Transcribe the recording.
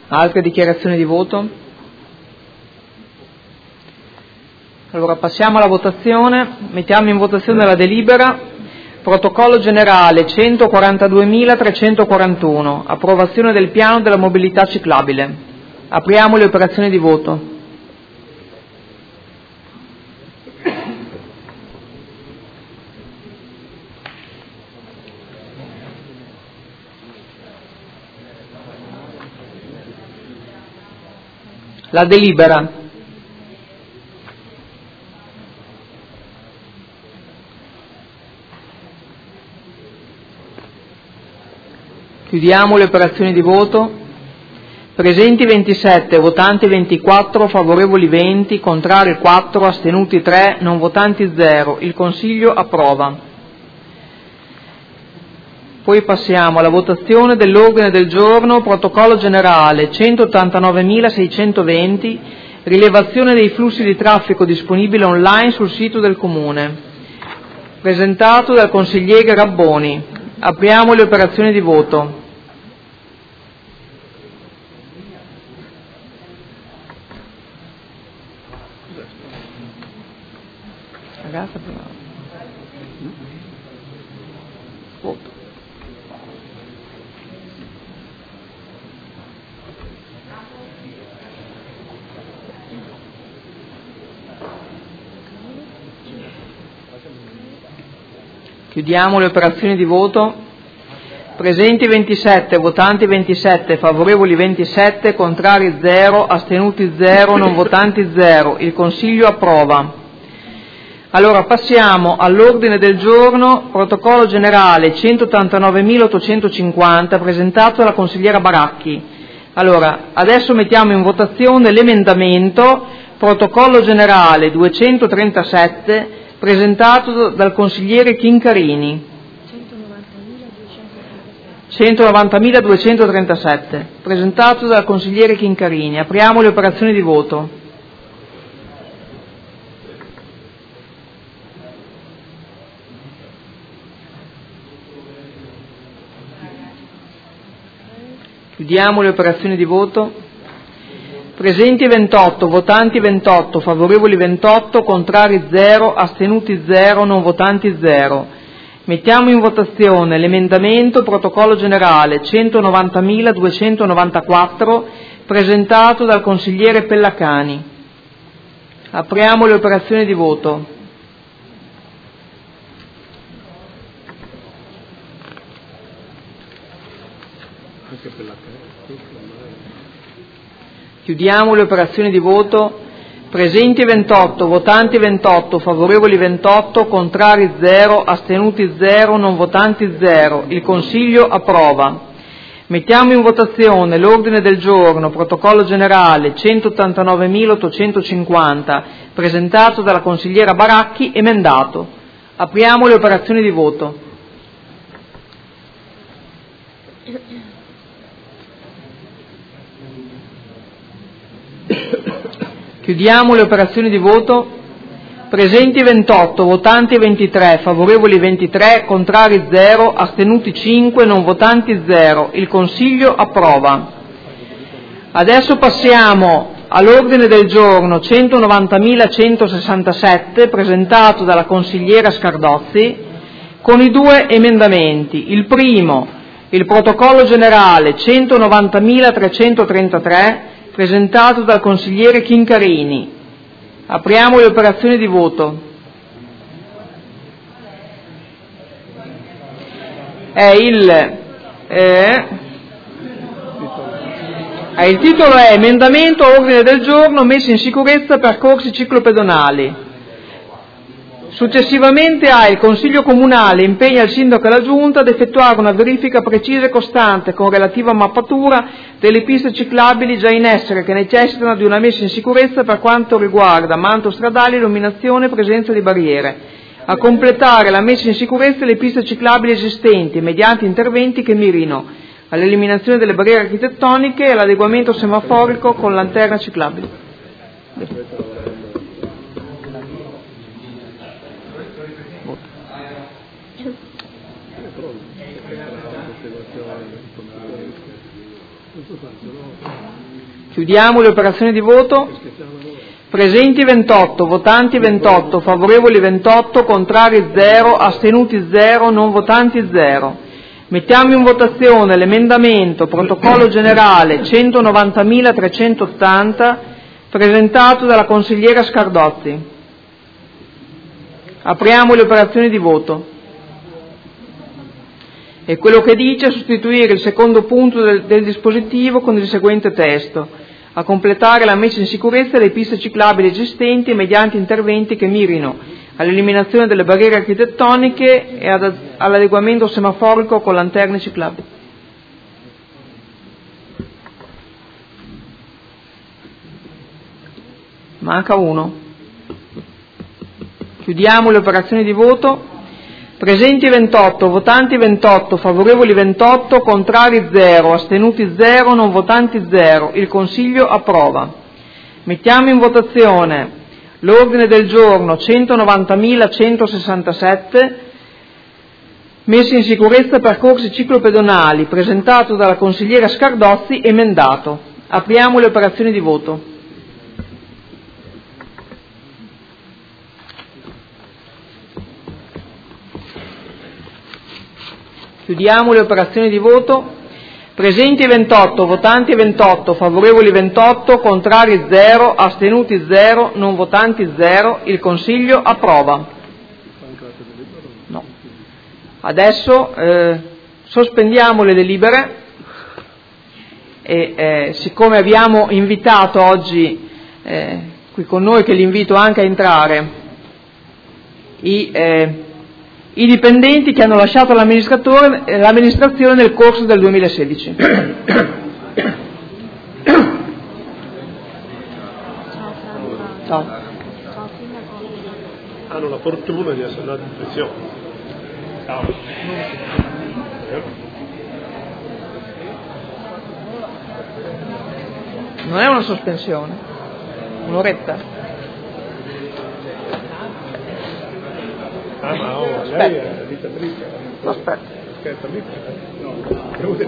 Altre dichiarazioni di voto? Allora passiamo alla votazione. Mettiamo in votazione la delibera. Protocollo generale 142.341. Approvazione del piano della mobilità ciclabile. Apriamo le operazioni di voto. La delibera. Chiudiamo le operazioni di voto. Presenti 27, votanti 24, favorevoli 20, contrari 4, astenuti 3, non votanti 0. Il Consiglio approva. Poi passiamo alla votazione dell'ordine del giorno, protocollo generale 189.620, rilevazione dei flussi di traffico disponibile online sul sito del Comune, presentato dal consigliere Rabboni. Apriamo le operazioni di voto. Chiudiamo le operazioni di voto. Presenti 27, votanti 27, favorevoli 27, contrari 0, astenuti 0, non votanti 0. Il Consiglio approva. Allora passiamo all'ordine del giorno, protocollo generale 189.850, presentato dalla consigliera Baracchi. Allora, adesso mettiamo in votazione l'emendamento protocollo generale 237, presentato dal consigliere Chincarini. 190.237, presentato dal consigliere Chincarini. Apriamo le operazioni di voto. Chiudiamo le operazioni di voto. Presenti 28, votanti 28, favorevoli 28, contrari 0, astenuti 0, non votanti 0. Mettiamo in votazione l'emendamento protocollo generale 190.294, presentato dal consigliere Pellacani. Apriamo le operazioni di voto. Chiudiamo le operazioni di voto. Presenti 28, votanti 28, favorevoli 28, contrari 0, astenuti 0, non votanti 0. Il Consiglio approva. Mettiamo in votazione l'ordine del giorno, protocollo generale 189.850, presentato dalla consigliera Baracchi, emendato. Apriamo le operazioni di voto. Chiudiamo le operazioni di voto. Presenti 28, votanti 23, favorevoli 23, contrari 0, astenuti 5, non votanti 0. Il Consiglio approva. Adesso passiamo all'ordine del giorno 190.167, presentato dalla consigliera Scardozzi, con i due emendamenti. Il primo, il protocollo generale 190.333, presentato dal consigliere Chincarini. Apriamo le operazioni di voto. Il titolo è emendamento a ordine del giorno messa in sicurezza percorsi ciclopedonali. Successivamente il Consiglio Comunale impegna il Sindaco e la Giunta ad effettuare una verifica precisa e costante con relativa mappatura delle piste ciclabili già in essere che necessitano di una messa in sicurezza per quanto riguarda manto stradale, illuminazione e presenza di barriere, a completare la messa in sicurezza delle piste ciclabili esistenti mediante interventi che mirino all'eliminazione delle barriere architettoniche e all'adeguamento semaforico con lanterna ciclabile. Chiudiamo le operazioni di voto. Presenti 28, votanti 28, favorevoli 28, contrari 0, astenuti 0, non votanti 0. Mettiamo in votazione l'emendamento protocollo generale 190.380 presentato dalla consigliera Scardozzi. Apriamo le operazioni di voto. E quello che dice è sostituire il secondo punto del dispositivo con il seguente testo: a completare la messa in sicurezza delle piste ciclabili esistenti mediante interventi che mirino all'eliminazione delle barriere architettoniche e all'adeguamento semaforico con lanterne ciclabili. Manca uno. Chiudiamo le operazioni di voto. Presenti 28, votanti 28, favorevoli 28, contrari 0, astenuti 0, non votanti 0. Il Consiglio approva. Mettiamo in votazione l'ordine del giorno 190.167, messa in sicurezza percorsi ciclopedonali, presentato dalla consigliera Scardozzi, emendato. Apriamo le operazioni di voto. Chiudiamo le operazioni di voto. Presenti 28, votanti 28, favorevoli 28, contrari 0, astenuti 0, non votanti 0. Il Consiglio approva. No. Adesso sospendiamo le delibere e siccome abbiamo invitato oggi qui con noi, che li invito anche a entrare, i dipendenti che hanno lasciato l'amministrazione nel corso del 2016. Ciao. Hanno la fortuna di essere andati in pensione. Ciao. Non è una sospensione, un'oretta. Ah, ma lei è dittatrice. Aspetta. Scherza, no.